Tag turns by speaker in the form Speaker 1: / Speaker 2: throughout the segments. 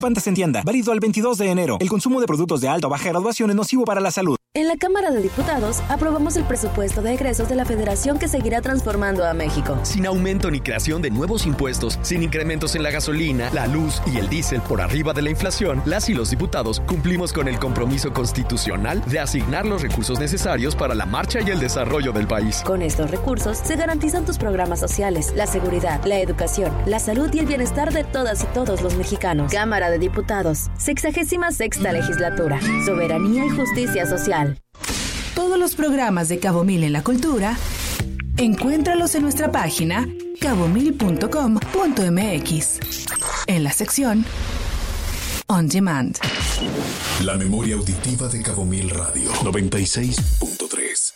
Speaker 1: Pantas en tienda. Válido al 22 de enero. El consumo de productos de alta o baja graduación es nocivo para la salud.
Speaker 2: En la Cámara de Diputados aprobamos el presupuesto de egresos de la Federación que seguirá transformando a México.
Speaker 3: Sin aumento ni creación de nuevos impuestos, sin incrementos en la gasolina, la luz y el diésel por arriba de la inflación, las y los diputados cumplimos con el compromiso constitucional de asignar los recursos necesarios para la marcha y el desarrollo del país.
Speaker 2: Con estos recursos se garantizan tus programas sociales, la seguridad, la educación, la salud y el bienestar de todas y todos los mexicanos. Cámara de Diputados, 66ª Legislatura. Soberanía y justicia social.
Speaker 4: Todos los programas de Cabo Mil en la Cultura, encuéntralos en nuestra página cabomil.com.mx, en la sección On Demand.
Speaker 5: La memoria auditiva de Cabo Mil Radio 96.3.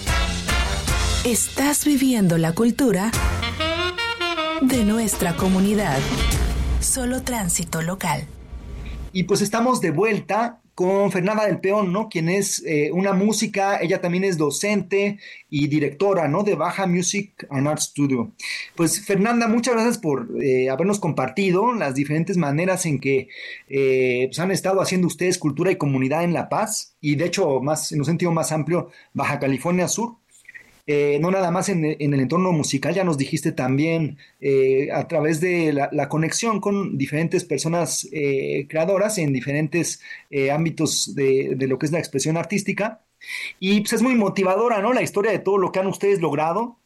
Speaker 4: Estás viviendo la cultura de nuestra comunidad. Solo tránsito local.
Speaker 6: Y pues estamos de vuelta con Fernanda del Peón, ¿no? Quien es una música, ella también es docente y directora, ¿no? De Baja Music and Art Studio. Pues Fernanda, muchas gracias por habernos compartido las diferentes maneras en que pues han estado haciendo ustedes cultura y comunidad en La Paz, y de hecho, más en un sentido más amplio, Baja California Sur. No nada más en el entorno musical, ya nos dijiste también a través de la conexión con diferentes personas creadoras en diferentes ámbitos de lo que es la expresión artística, y pues es muy motivadora, ¿no? La historia de todo lo que han ustedes logrado,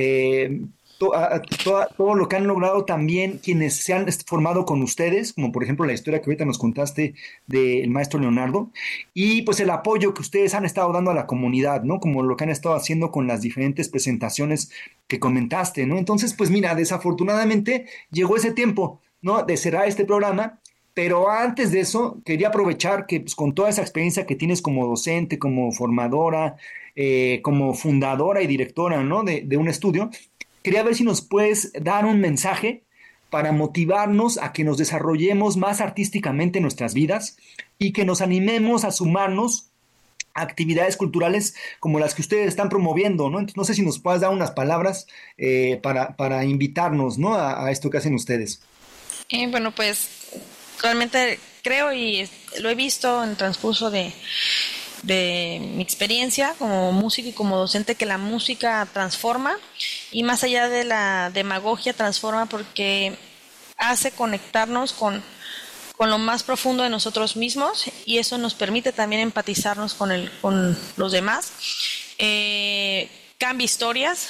Speaker 6: todo lo que han logrado también quienes se han formado con ustedes, como por ejemplo la historia que ahorita nos contaste del maestro Leonardo, y pues el apoyo que ustedes han estado dando a la comunidad, ¿no? Como lo que han estado haciendo con las diferentes presentaciones que comentaste, ¿no? Entonces, pues mira, desafortunadamente llegó ese tiempo, ¿no? De cerrar este programa, pero antes de eso quería aprovechar que pues, con toda esa experiencia que tienes como docente, como formadora, como fundadora y directora, ¿no? de un estudio, quería ver si nos puedes dar un mensaje para motivarnos a que nos desarrollemos más artísticamente en nuestras vidas y que nos animemos a sumarnos a actividades culturales como las que ustedes están promoviendo, ¿no? Entonces, no sé si nos puedas dar unas palabras para invitarnos, ¿no? a esto que hacen ustedes.
Speaker 7: Bueno, pues realmente creo y lo he visto en el transcurso de mi experiencia como músico y como docente, que la música transforma, y más allá de la demagogia transforma porque hace conectarnos con lo más profundo de nosotros mismos, y eso nos permite también empatizarnos con los demás, cambia historias,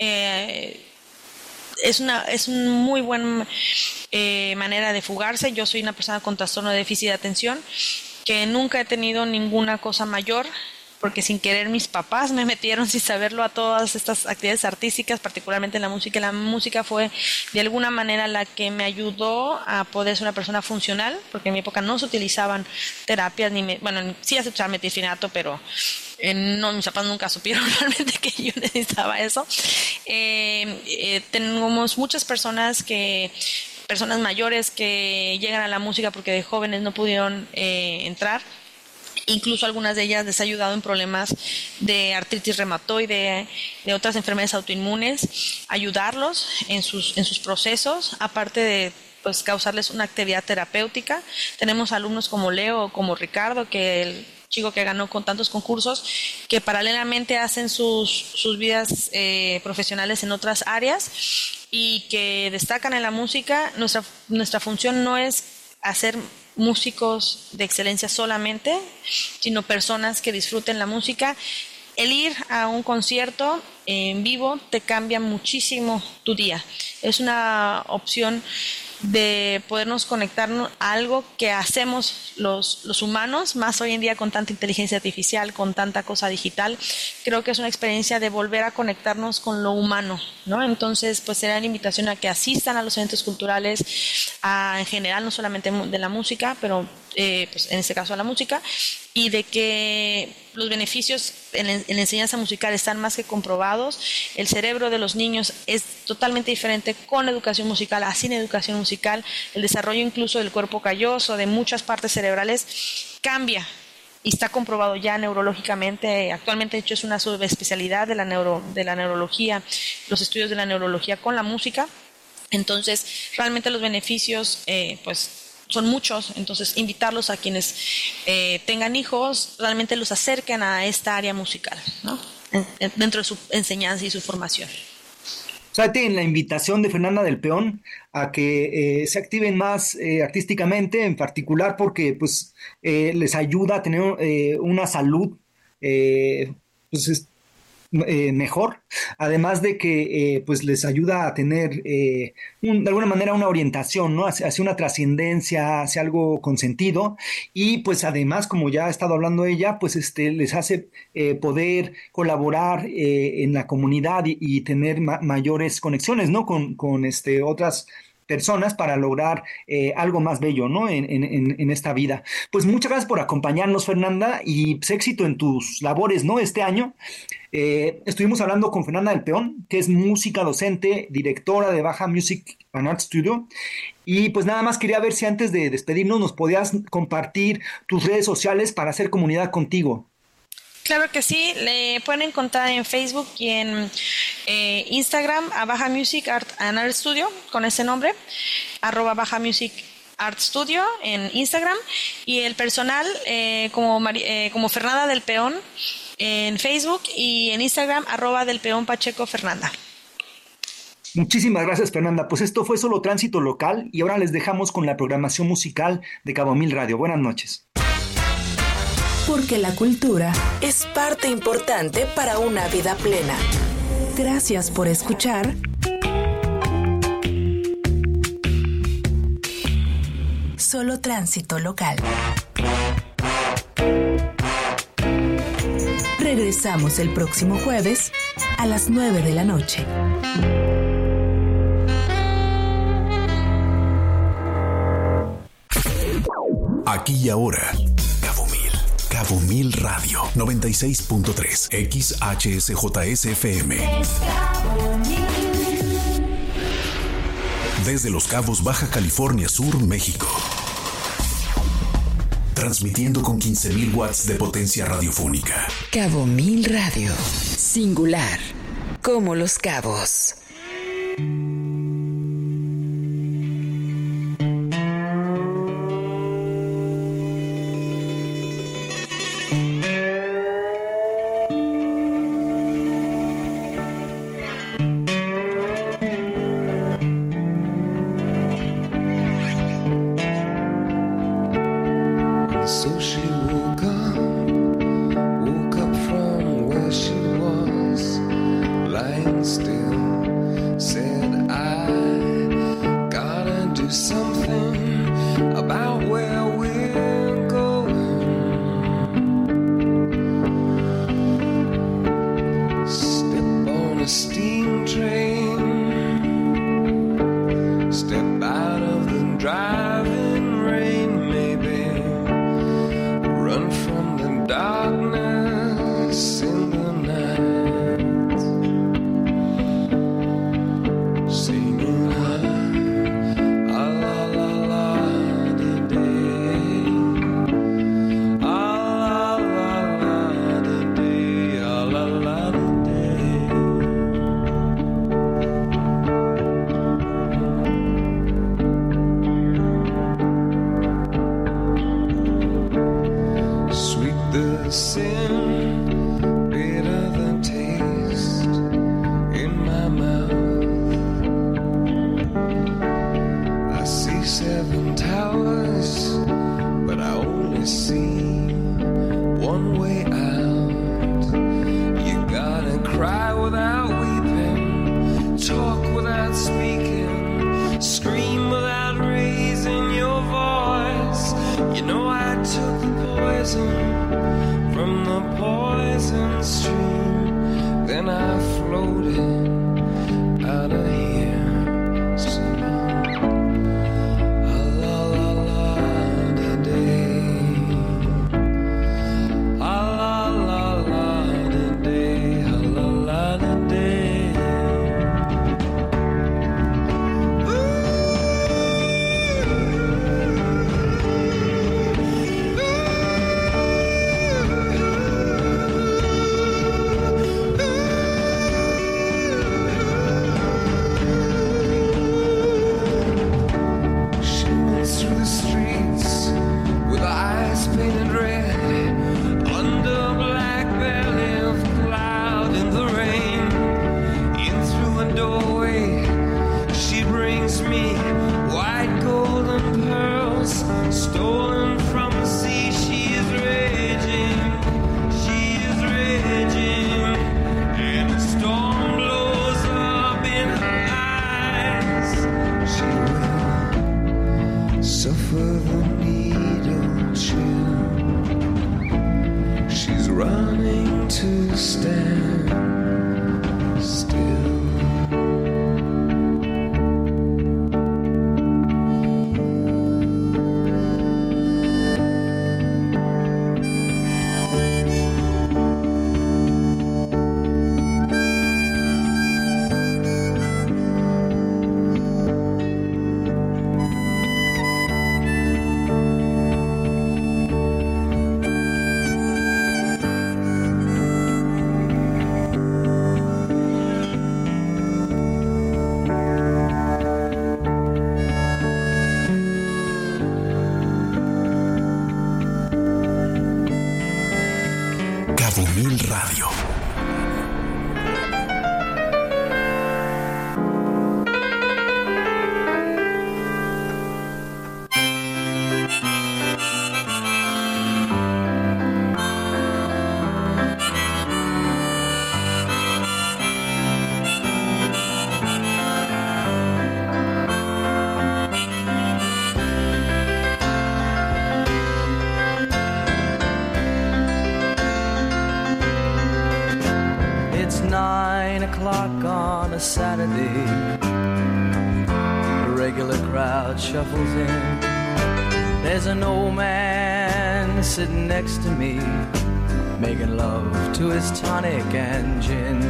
Speaker 7: es una muy buena manera de fugarse. Yo soy una persona con trastorno de déficit de atención, que nunca he tenido ninguna cosa mayor, porque sin querer mis papás me metieron sin saberlo a todas estas actividades artísticas, particularmente en la música. Y la música fue de alguna manera la que me ayudó a poder ser una persona funcional, porque en mi época no se utilizaban terapias, sí se usaba metilfenidato, pero no, mis papás nunca supieron realmente que yo necesitaba eso. Tenemos muchas personas mayores que llegan a la música porque de jóvenes no pudieron entrar. Incluso algunas de ellas les ha ayudado en problemas de artritis reumatoide, de otras enfermedades autoinmunes, ayudarlos en sus procesos, aparte de pues causarles una actividad terapéutica. Tenemos alumnos como Leo o como Ricardo, que el chico que ganó con tantos concursos, que paralelamente hacen sus vidas profesionales en otras áreas y que destacan en la música. Nuestra función no es hacer músicos de excelencia solamente, sino personas que disfruten la música. El ir a un concierto en vivo te cambia muchísimo tu día. Es una opción de podernos conectarnos a algo que hacemos los humanos, más hoy en día con tanta inteligencia artificial, con tanta cosa digital. Creo que es una experiencia de volver a conectarnos con lo humano, ¿no? Entonces, pues será la invitación a que asistan a los eventos culturales, en general, no solamente de la música, pero pues en este caso a la música, y de que los beneficios en la enseñanza musical están más que comprobados. El cerebro de los niños es totalmente diferente con educación musical a sin educación musical. El desarrollo incluso del cuerpo calloso, de muchas partes cerebrales, cambia y está comprobado ya neurológicamente. Actualmente, de hecho, es una subespecialidad de la neurología, los estudios de la neurología con la música. Entonces, realmente los beneficios, pues son muchos, entonces invitarlos a quienes tengan hijos, realmente los acerquen a esta área musical, ¿no? Dentro de su enseñanza y su formación.
Speaker 6: O sea, en la invitación de Fernanda del Peón a que se activen más artísticamente, en particular porque pues les ayuda a tener una salud pues, mejor, además de que pues les ayuda a tener de alguna manera una orientación, ¿no? Hacia una trascendencia, hacia algo con sentido, y pues además, como ya ha estado hablando ella, pues les hace poder colaborar en la comunidad y tener mayores conexiones, ¿no? Con otras personas para lograr algo más bello, ¿no? En esta vida. Pues muchas gracias por acompañarnos, Fernanda, y pues, éxito en tus labores, ¿no? Este año. Estuvimos hablando con Fernanda del Peón, que es música docente, directora de Baja Music and Art Studio, y pues nada más quería ver si antes de despedirnos nos podías compartir tus redes sociales para hacer comunidad contigo.
Speaker 7: Claro que sí, le pueden encontrar en Facebook y en Instagram a Baja Music Art and Art Studio, con ese nombre, @Baja Music Art Studio en Instagram, y el personal como Fernanda del Peón en Facebook y en Instagram @delpeonpachecofernanda.
Speaker 6: Muchísimas gracias, Fernanda. Pues esto fue Solo Tránsito Local y ahora les dejamos con la programación musical de Cabo Mil Radio. Buenas noches.
Speaker 4: Porque la cultura
Speaker 2: Es parte importante para una vida plena.
Speaker 4: Gracias por escuchar Solo Tránsito Local. Regresamos el próximo jueves a las 9 de la noche.
Speaker 5: Aquí y ahora. Cabo Mil Radio 96.3 XHSJSFM. Desde Los Cabos, Baja California Sur, México. Transmitiendo con 15,000 watts de potencia radiofónica.
Speaker 2: Cabo Mil Radio. Singular. Como Los Cabos.
Speaker 8: painted red under black belly of cloud in the rain. In through a doorway, she brings me white golden pearls stolen from the sea. She is raging, and the storm blows up in her eyes. She will suffer the needle chill. She's running to stand still.
Speaker 5: Cabo Mil Radio.
Speaker 8: It's 9 o'clock on a Saturday. The regular crowd shuffles in. There's an old man sitting next to me, making love to his tonic and gin.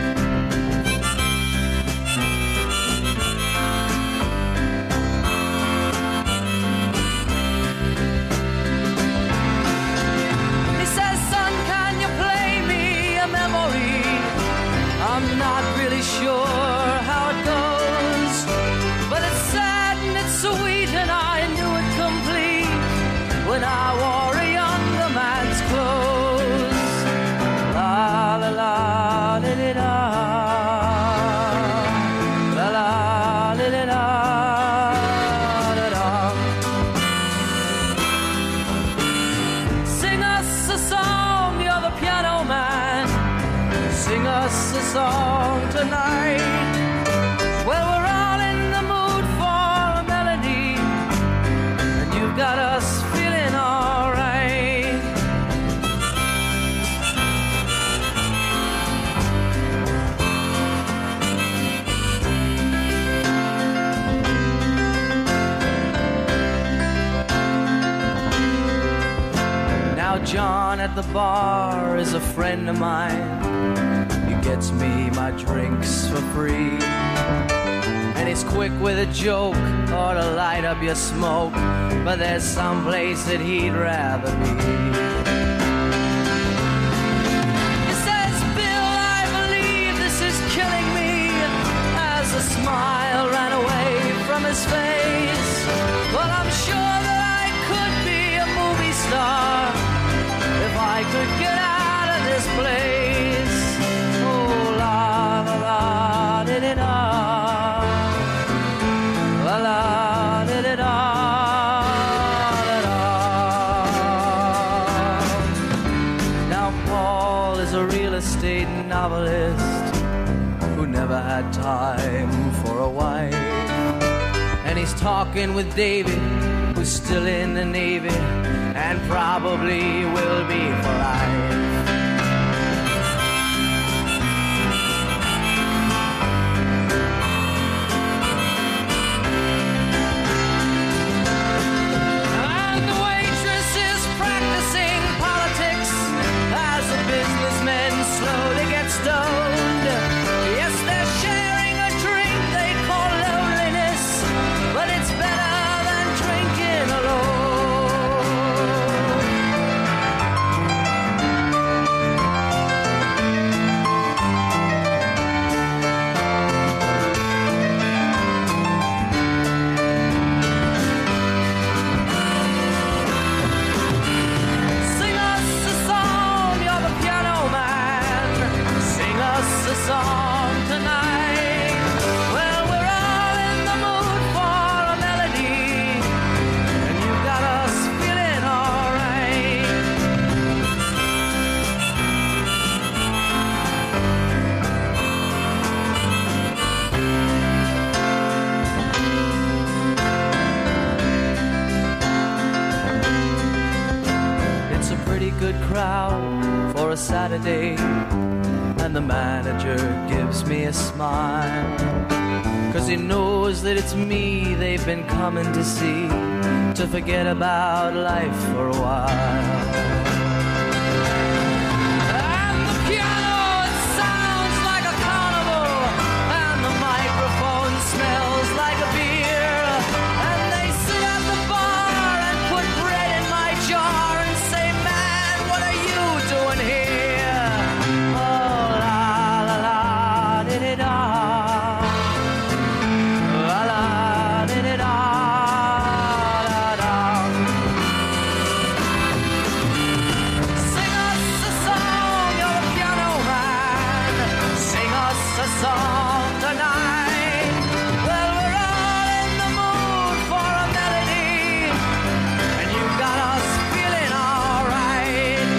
Speaker 8: He says, son, can you play me a memory? I'm not really sure how it goes, but it's sad and it's sweet, and I knew it complete when I wore a younger man's clothes. La la la da da da, la la da da da da da. Sing us a song, you're the piano man. Sing us a song tonight. Well, we're all in the mood for a melody, and you've got us feeling all right. Now John at the bar is a friend of mine. Gets me my drinks for free, and he's quick with a joke or to light up your smoke, but there's some place that he'd rather be. He says, Bill, I believe this is killing me, as a smile ran away from his face. But I'm sure that I could be a movie star if I could get out of this place. Now Paul is a real estate novelist who never had time for a wife, and he's talking with David, who's still in the Navy and probably will be for life. good crowd for a Saturday, and the manager gives me a smile, 'cause he knows that it's me they've been coming to see, to forget about life for a while. And the piano, it sounds like a carnival, and the microphone smells like a beer, and they sit at the bar and put bread in my jar and say, man, what are you doing here? Oh, la la la, di-di-da. La la, di-di-da. Song tonight. Well, we're all in the mood for a melody, and you got us feeling all right.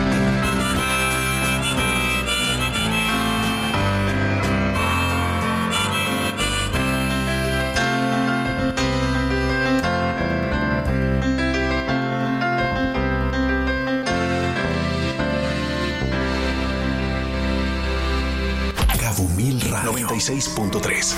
Speaker 5: Cabo Mil Radio 96.3.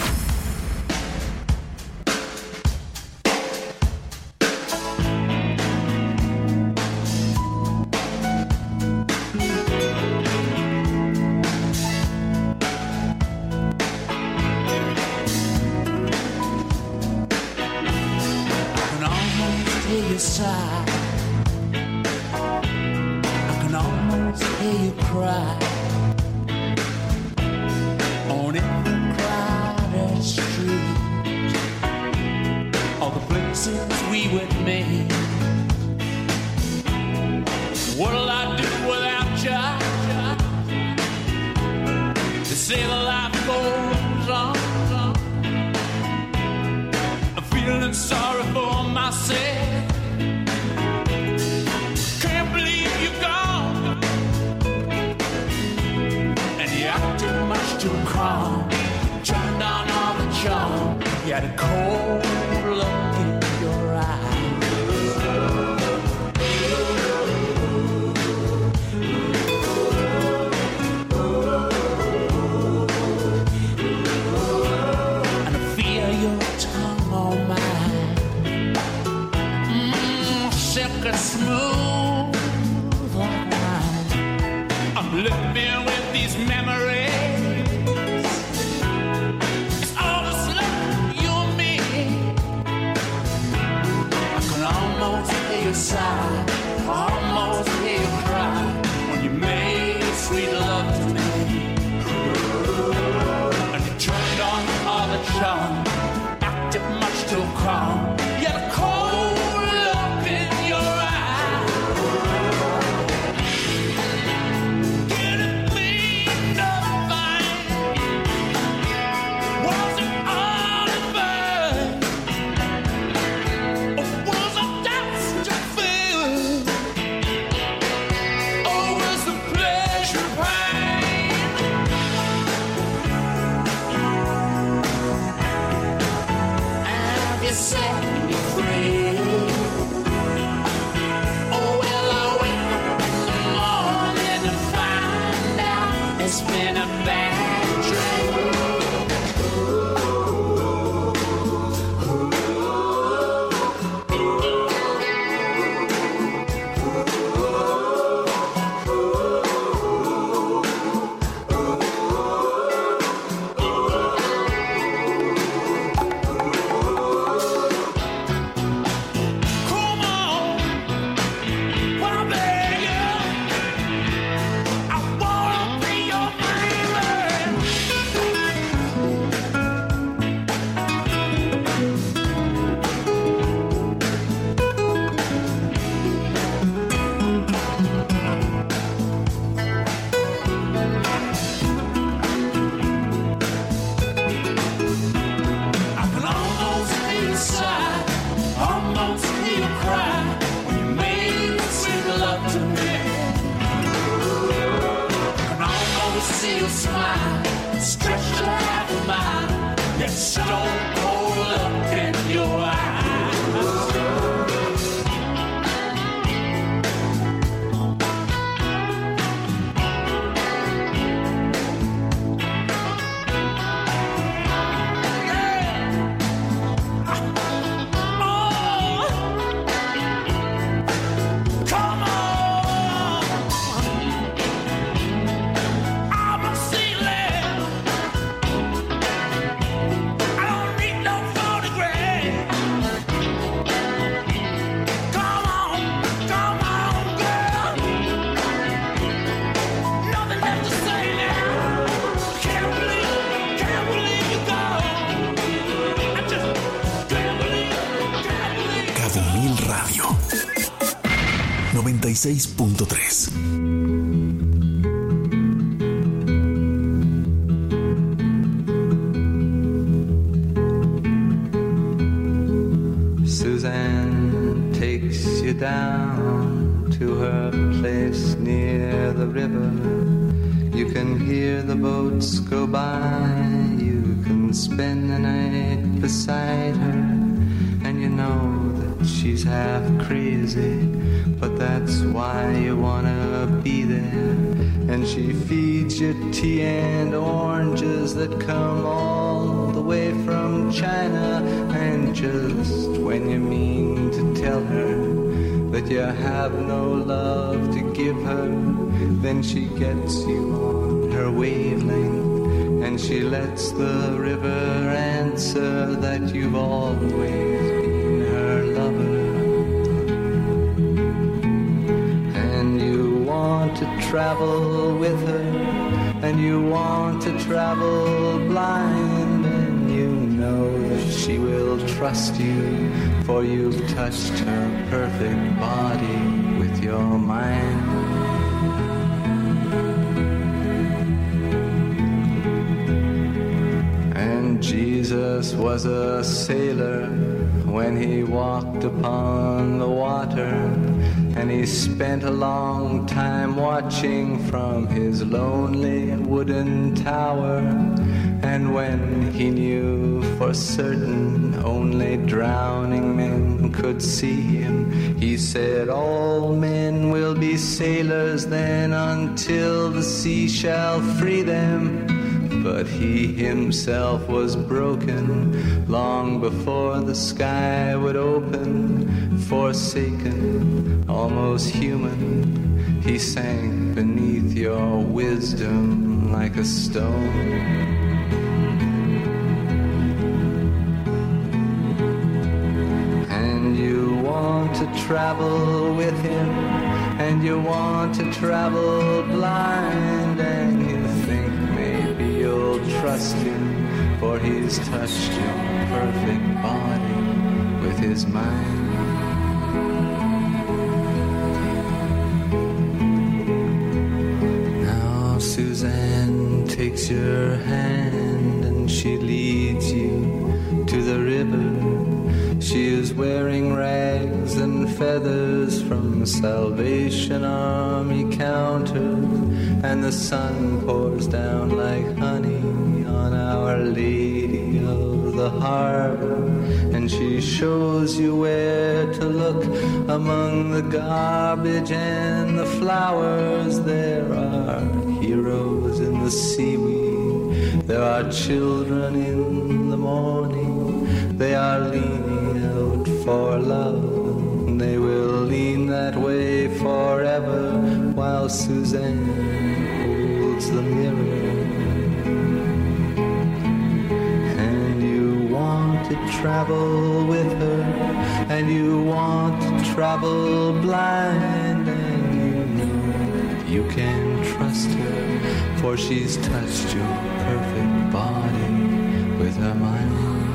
Speaker 5: 96.3.
Speaker 9: Suzanne takes you down to her place near the river. You can hear the boats go by. You can spend the night beside her. And you know that she's half crazy, but that's why you wanna be there. And she feeds you tea and oranges that come all the way from China. And just when you mean to tell her that you have no love to give her, then she gets you on her wavelength. And she lets the river answer that you've always been her lover. And you want to travel with her, and you want to travel blind, and you know that she will trust you, for you've touched her perfect body with your mind. Jesus was a sailor when he walked upon the water, and he spent a long time watching from his lonely wooden tower. And when he knew for certain only drowning men could see him, he said, all men will be sailors then until the sea shall free them. But he himself was broken long before the sky would open. Forsaken, almost human, he sank beneath your wisdom like a stone. And you want to travel with him, and you want to travel blind, and you think you'll trust him, for he's touched your perfect body with his mind. Now Suzanne takes your hand and she leads you to the river. She is wearing rags and feathers from Salvation Army counters, and the sun pours down like honey on Our Lady of the Harbor. And she shows you where to look among the garbage and the flowers. There are heroes in the seaweed, there are children in the morning. They are leaning out for love, they will lean that way forever, while Suzanne holds the mirror. And you want to travel with her, and you want to travel blind, and you know you can trust her, for she's touched your perfect body with her mind.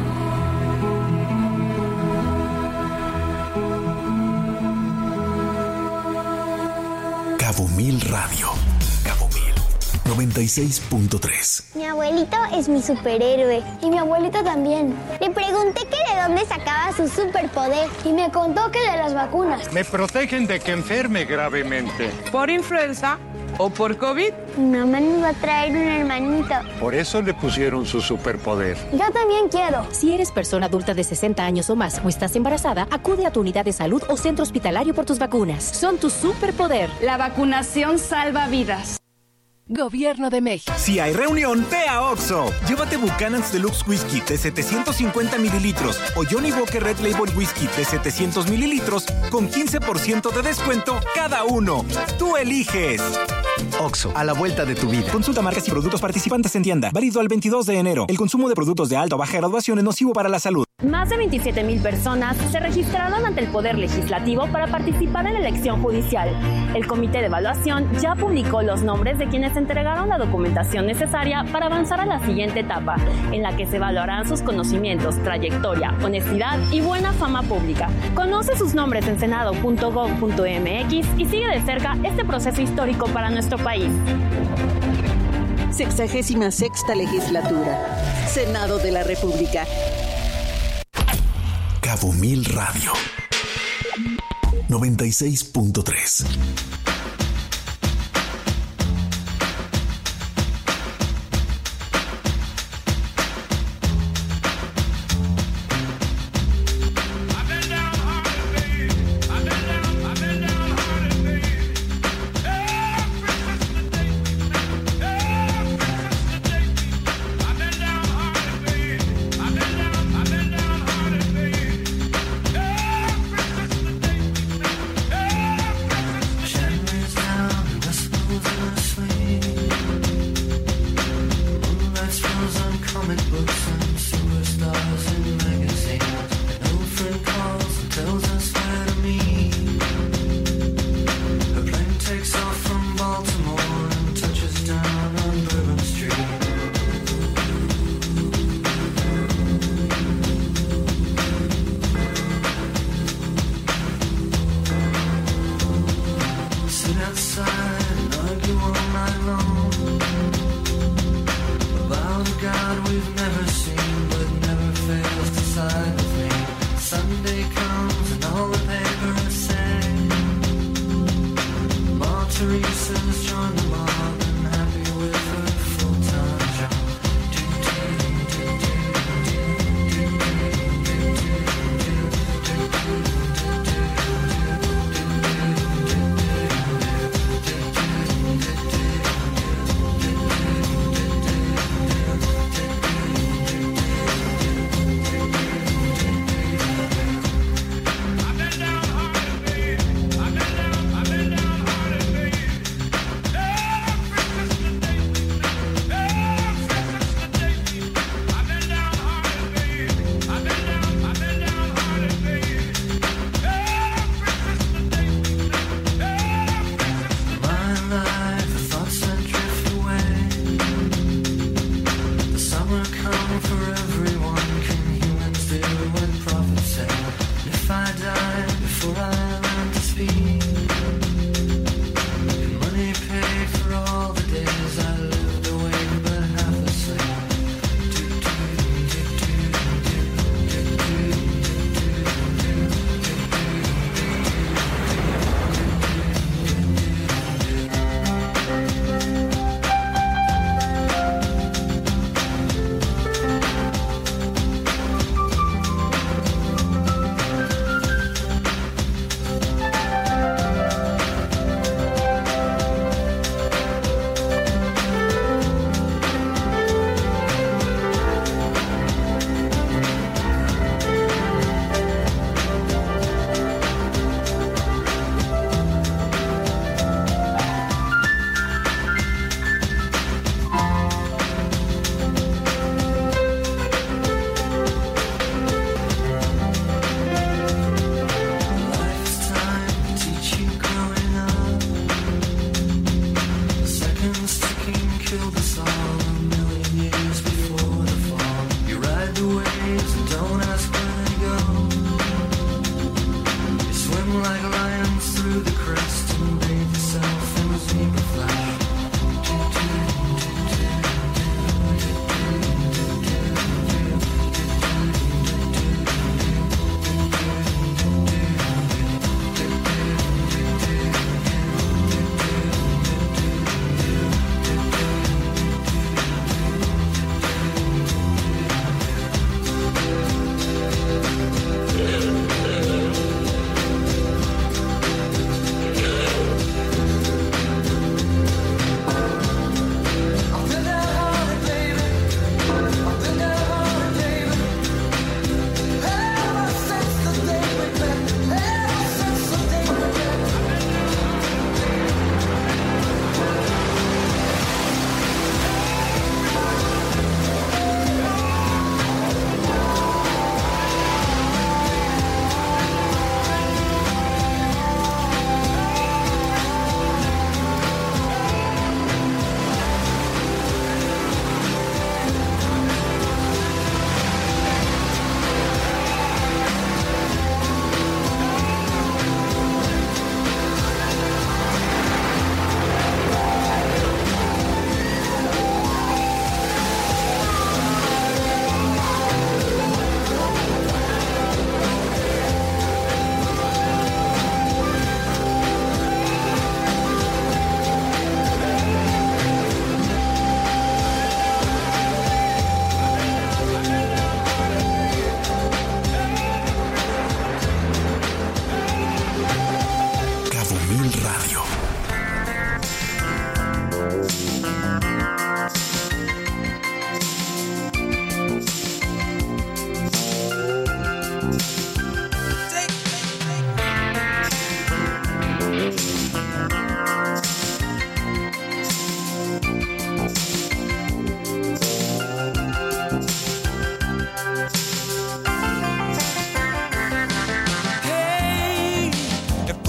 Speaker 5: Cabo Mil Radio. Cabo Mil 96.3.
Speaker 10: Mi abuelito es mi superhéroe. Y mi abuelita también. Le pregunté que de dónde sacaba su superpoder. Y me contó que de las vacunas.
Speaker 11: Me protegen de que enferme gravemente.
Speaker 12: ¿Por influenza o por COVID?
Speaker 10: Mi mamá nos va a traer un hermanito.
Speaker 11: Por eso le pusieron su superpoder.
Speaker 10: Yo también quiero.
Speaker 13: Si eres persona adulta de 60 años o más o estás embarazada, acude a tu unidad de salud o centro hospitalario por tus vacunas. Son tu superpoder.
Speaker 14: La vacunación salva vidas.
Speaker 4: Gobierno de México.
Speaker 1: Si hay reunión, ve a Oxxo. Llévate Buchanan's Deluxe Whiskey de 750 mililitros o Johnny Walker Red Label Whiskey de 700 mililitros con 15% de descuento cada uno. Tú eliges.
Speaker 3: Oxxo, a la vuelta de tu vida.
Speaker 1: Consulta marcas y productos participantes en tienda. Válido al 22 de enero. El consumo de productos de alta o baja graduación es nocivo para la salud.
Speaker 15: Más de 27,000 personas se registraron ante el Poder Legislativo para participar en la elección judicial. El Comité de Evaluación ya publicó los nombres de quienes entregaron la documentación necesaria para avanzar a la siguiente etapa, en la que se evaluarán sus conocimientos, trayectoria, honestidad y buena fama pública. Conoce sus nombres en senado.gov.mx y sigue de cerca este proceso histórico para nuestro país.
Speaker 16: 66ª Legislatura. Senado de la República.
Speaker 5: Cabo Mil Radio 96.3.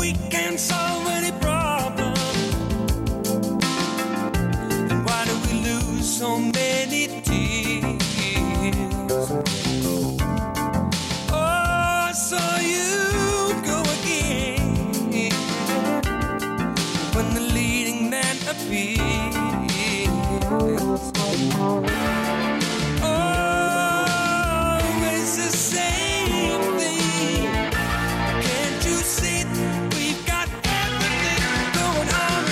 Speaker 17: we can't solve any problem, then why do we lose so many tears? Oh, I saw you go again when the leading man appears. Always the same thing. Can't you see we've got everything going on?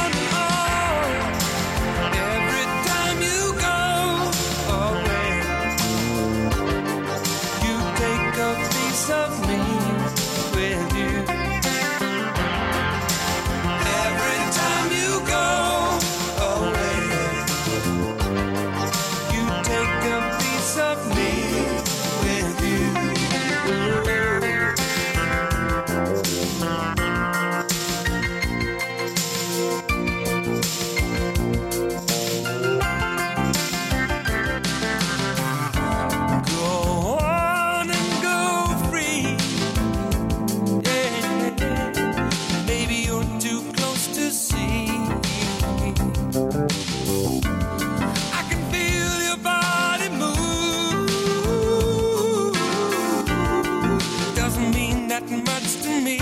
Speaker 17: Every time you go away, you take a piece of me with you. Every time you go away, you take a piece of me with you. Go on and go free. Yeah. Maybe you're too close to see. I can feel your body move. Doesn't mean that much to me.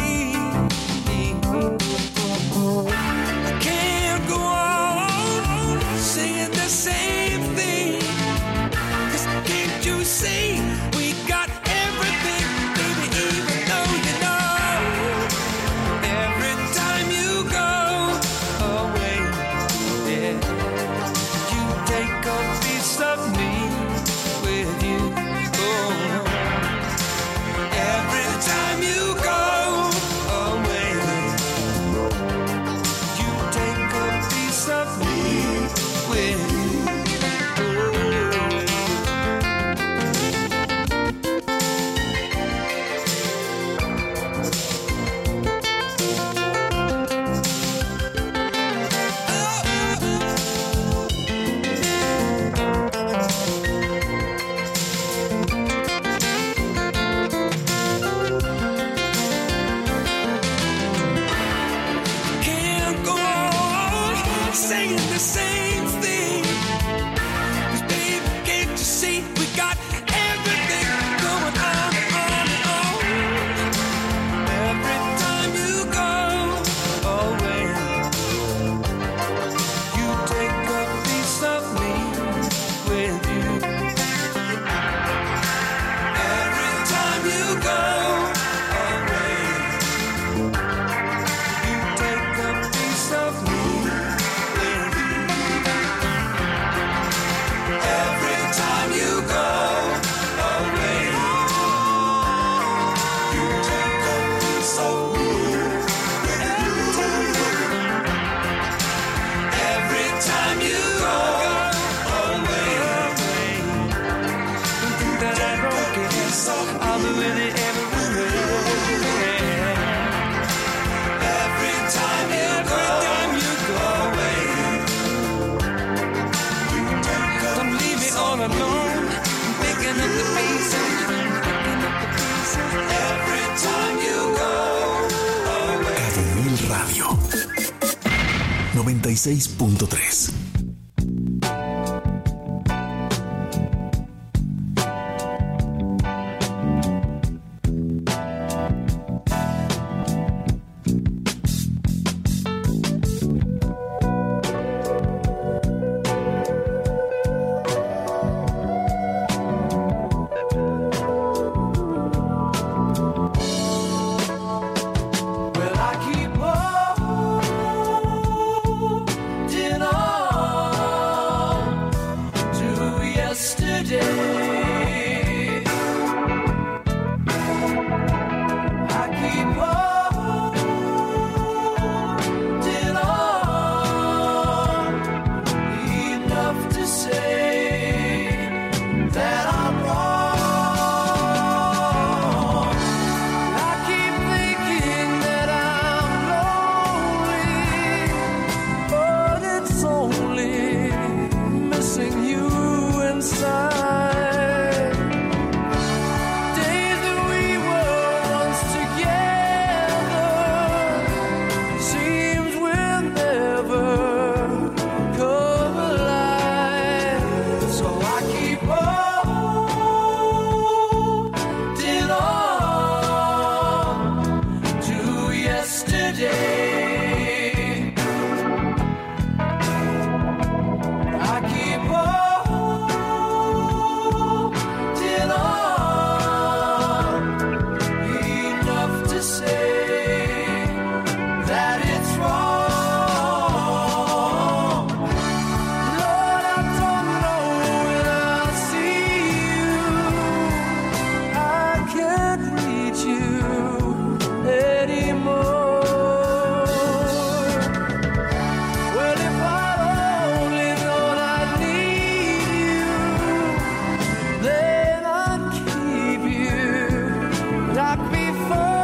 Speaker 17: I can't go on singing the same thing. 'Cause can't you see we got everything, baby, even though you know every time you go away, yeah, you take a piece of me with you. Oh, every time you go away, you take a piece of me with you. Can't go on saying the same thing. 'Cause baby, can't you see we got everything going on? Every time you go away, you take a piece of me with you. Every time you go away, you take a piece of me with you. Every time you go away, you take a piece of me with you. Every time you go away, don't think that I broke it. I'll be with you everywhere. Every time you go away, don't leave me all alone. I'm picking up the pieces. Every time you go away.
Speaker 5: Cabo Mil Radio 96.3.
Speaker 17: Well, I keep holding on. yesterday. I keep holding on enough to say that it's wrong. Lord, I don't know when I'll see you. I can't reach you anymore. Well, if I only known I need you, then I'd keep you like before.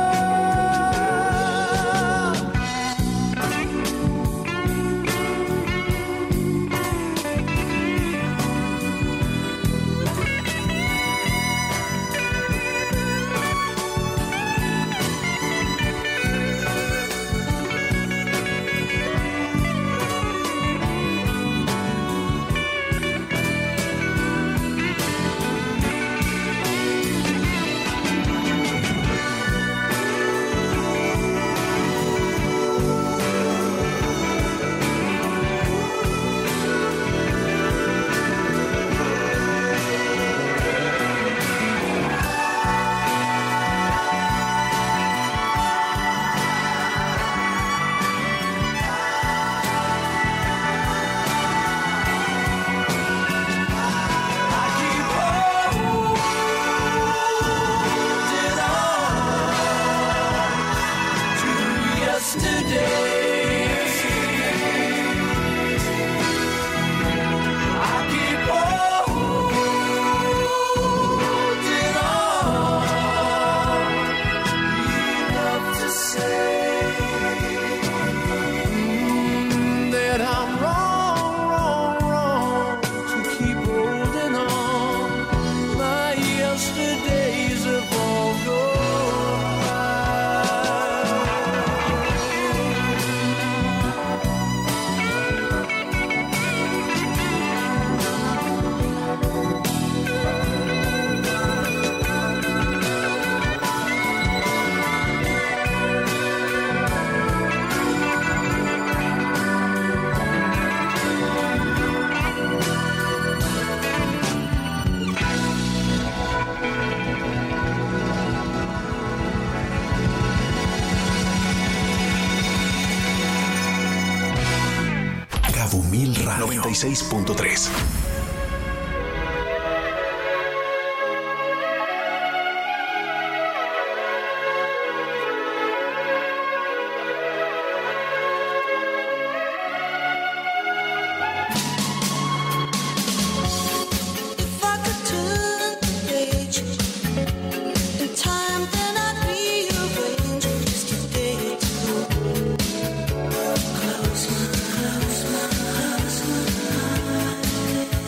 Speaker 17: That I'm wrong to keep holding on. My yesterdays have all gone
Speaker 5: Cabo Mil Radio 96.3.
Speaker 17: If I could turn the page in time, then I'd rearrange yesterday too. Close my eyes.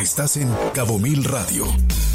Speaker 5: Estás en Cabo Mil Radio.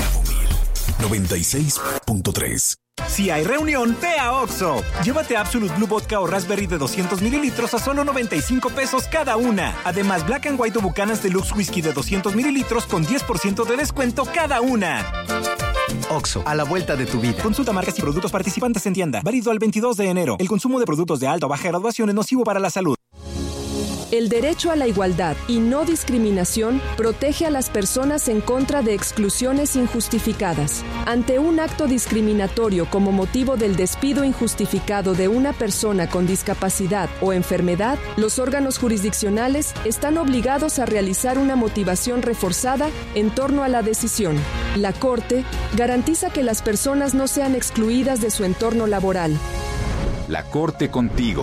Speaker 5: 96.3.
Speaker 1: Si hay reunión, ve a Oxxo. Llévate Absolute Blue Vodka o Raspberry de 200 mililitros a solo 95 pesos cada una. Además, Black & White o Buchanan's Deluxe Whisky de 200 mililitros con 10% de descuento cada una.
Speaker 18: Oxxo, a la vuelta de tu vida.
Speaker 1: Consulta marcas y productos participantes en tienda. Válido al 22 de enero. El consumo de productos de alta o baja graduación es nocivo para la salud.
Speaker 19: El derecho a la igualdad y no discriminación protege a las personas en contra de exclusiones injustificadas. Ante un acto discriminatorio como motivo del despido injustificado de una persona con discapacidad o enfermedad, los órganos jurisdiccionales están obligados a realizar una motivación reforzada en torno a la decisión. La Corte garantiza que las personas no sean excluidas de su entorno laboral.
Speaker 20: La Corte contigo.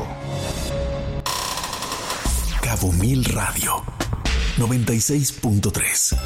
Speaker 5: Cabo Mil Radio 96.3.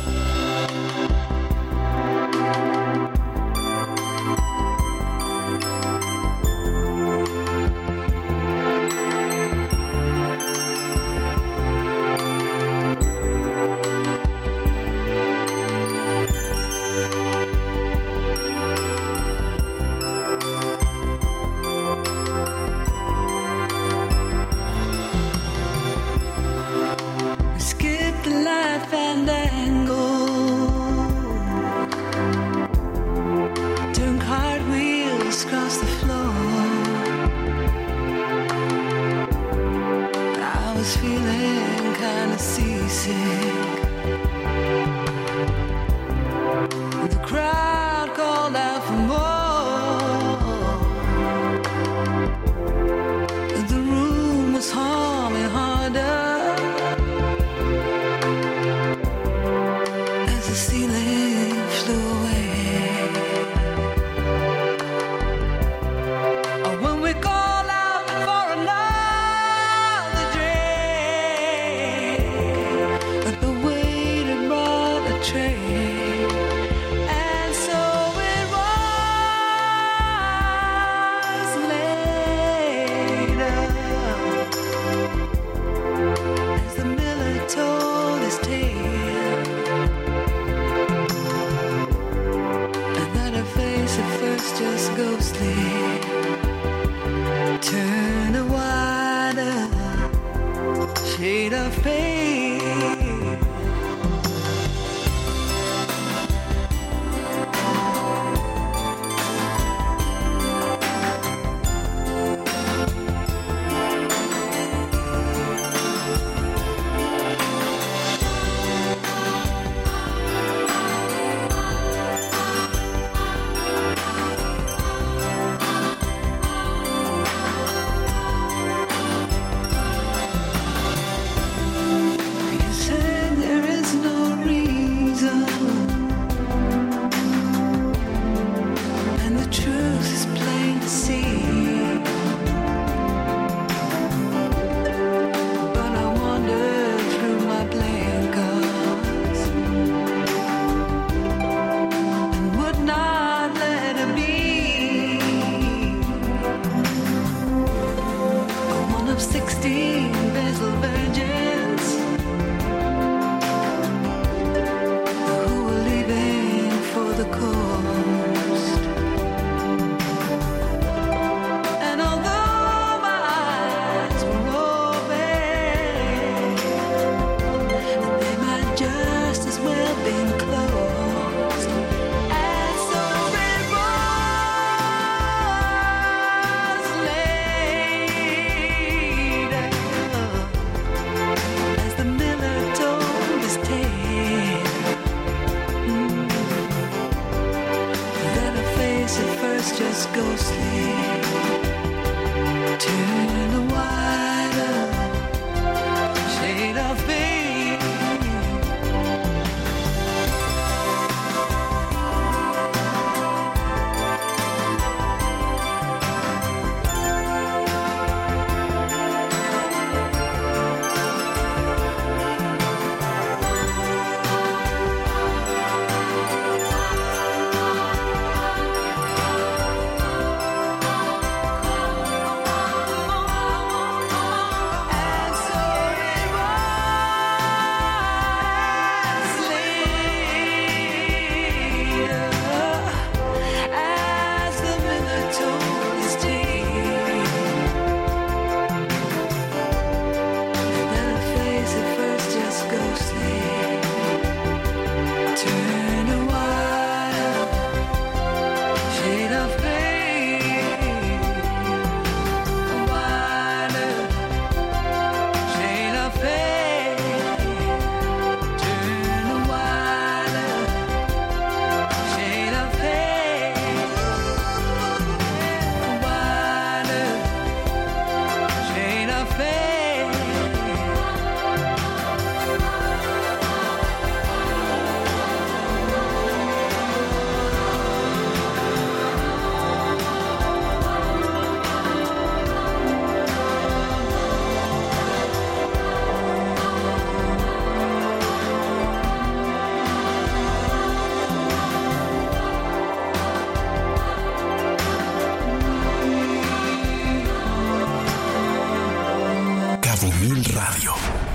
Speaker 5: Cabo Mil Radio.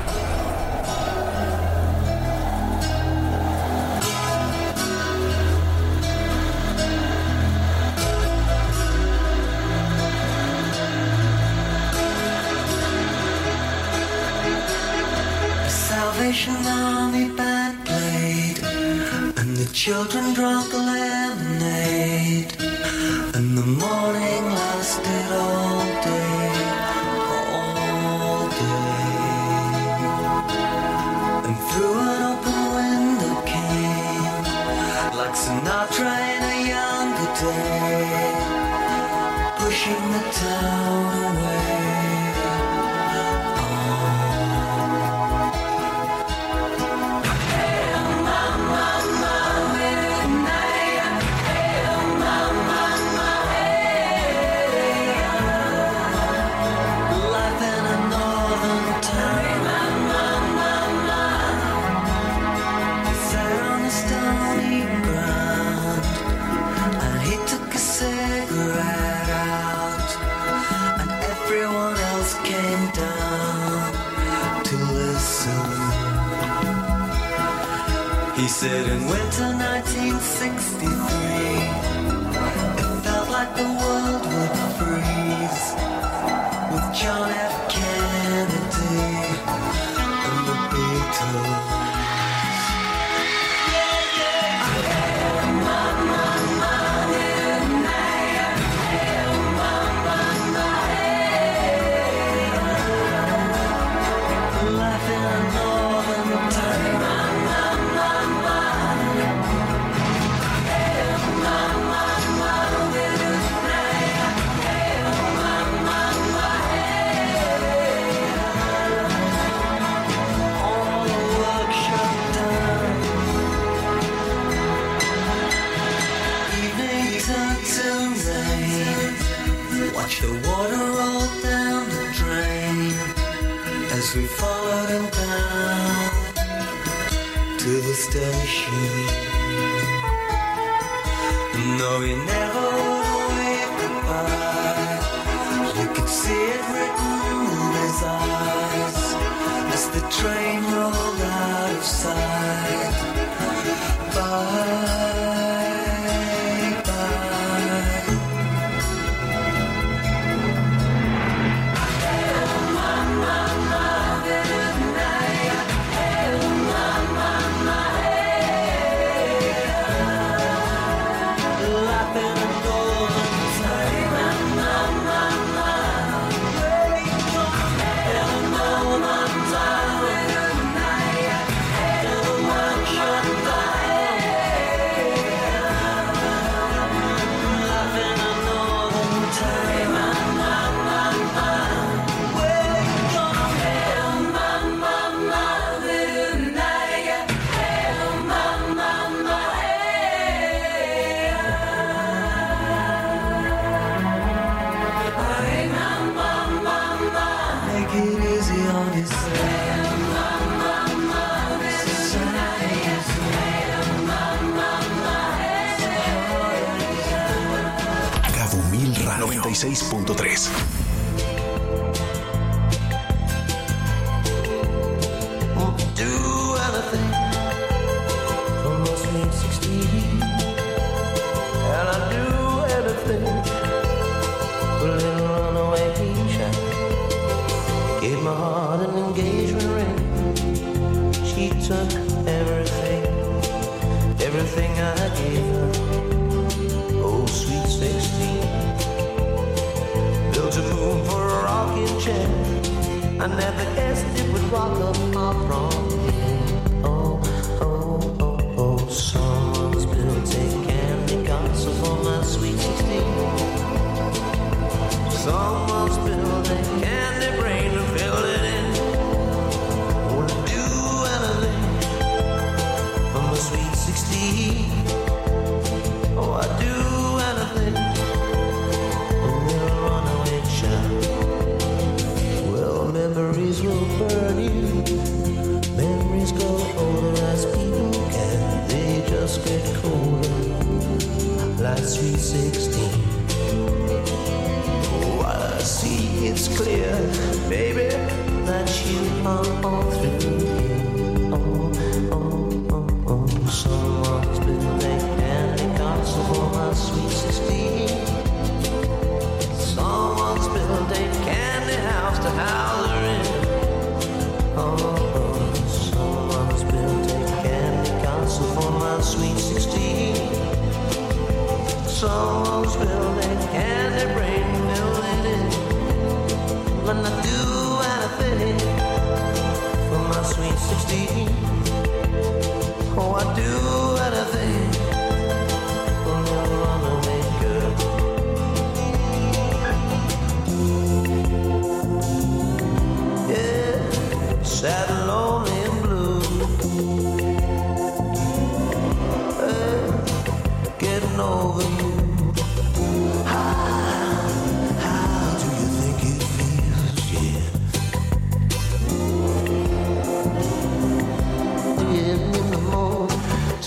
Speaker 17: Salvation Army band played, and the children drank lemonade, and the morning lasted all day, all day. And through an open window came, like Sinatra in a younger day, pushing the town away. He said in winter 1963, it felt like the world would freeze with John F. Kennedy and the Beatles. Watch the water roll down the drain as we followed him down to the station. And though he never would wave goodbye, you could see it written in his eyes as the train rolled out of sight. Bye.
Speaker 5: Cabo Mil Radio 96.3.
Speaker 17: Took everything I gave her. Oh, sweet 16. Built a moon for a rocking chair. I never guessed it would rock up my prom. Oh, oh, oh, oh. Someone's built a candy castle for my sweet 16. Someone's built a candy brain to fill it in. Sweet 16. Oh, I'd do anything. A little runaway child. Well, memories will burn you. Memories grow older as people can. They just get colder. Like sweet 16. Oh, I see it's clear, baby, that that you are all through here. Oh, oh, oh, oh. Someone's built a candy castle for my sweet 16. Someone's built a candy house to house her in. Oh, oh. Someone's built a candy castle for my sweet 16. Someone's built a candy brain filled in. When I do anything for my sweet 16. Oh, I do anything for little runaway girl. Yeah, sad and lonely and blue. Getting over you. How do you think it feels, yeah? In the morning,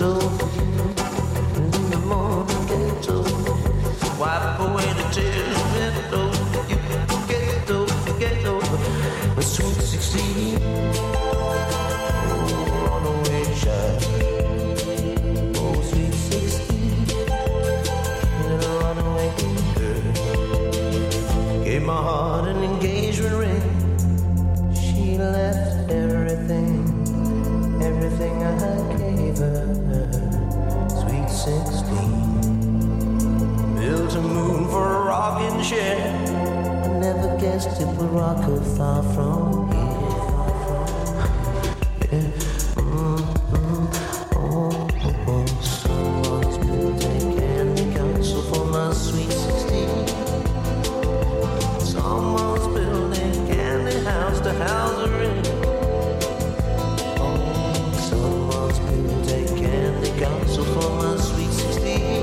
Speaker 17: in the morning, get over. Wipe away the tears, get over. You get over. The sweet 16. Oh, runaway child. Oh, sweet 16. Little runaway girl. Gave my heart an engagement ring. She left everything I gave her. Sweet 16. Built a moon for a rocking chair. I never guessed it would rock her far from here. Yeah. Oh, oh, oh. Someone's built a candy castle for my sweet 16. Someone's built a candy house to house her in. Oh, someone's built a candy castle for my sweet 16.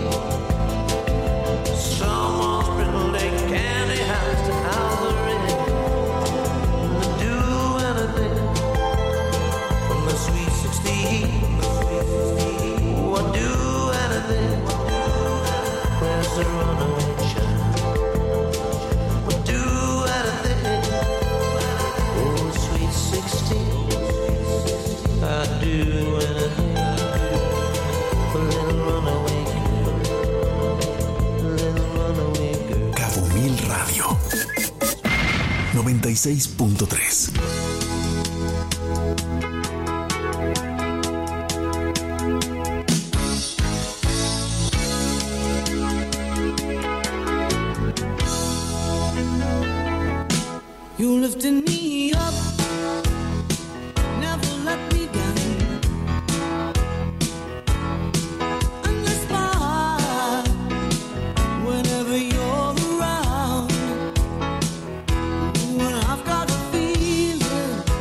Speaker 17: Someone's built a candy house to house her in. To do anything for my sweet 16. Oh, I'd do anything. Where's the runaway child? I'd do anything. Oh, sweet 16. I'd do anything for little runaway girl. Little runaway girl.
Speaker 5: Cabo Mil Radio 96.3.
Speaker 8: You lifted me up, never let me down. Endless smile whenever you're around. When I've got a feeling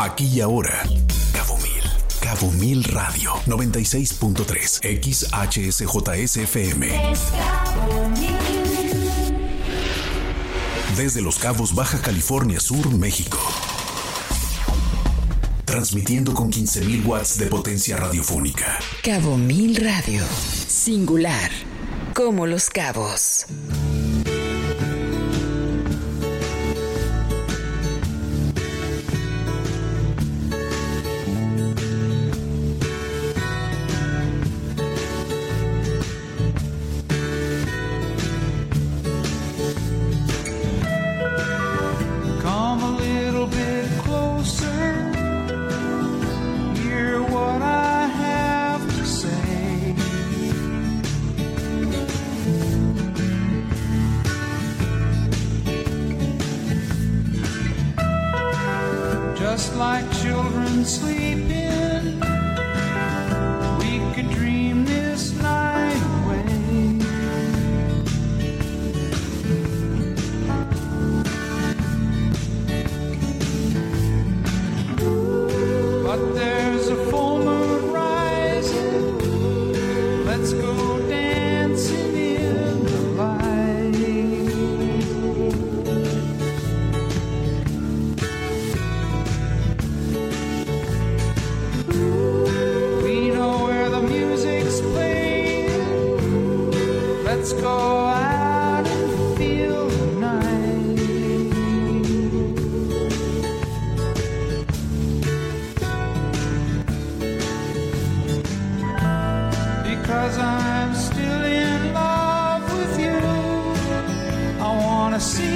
Speaker 5: Aquí y ahora. Cabo Mil Radio 96.3 XHSJSFM. Desde Los Cabos, Baja California Sur, México. Transmitiendo con 15,000 watts de potencia radiofónica.
Speaker 21: Cabo Mil Radio. Singular. Como Los Cabos.
Speaker 22: Just like children sleeping, we could dream this night away. But there's a full moon rising, let's go dancing in the light. We know where the music's playing, let's go out and feel the night. Because I'm still in love with you, I wanna see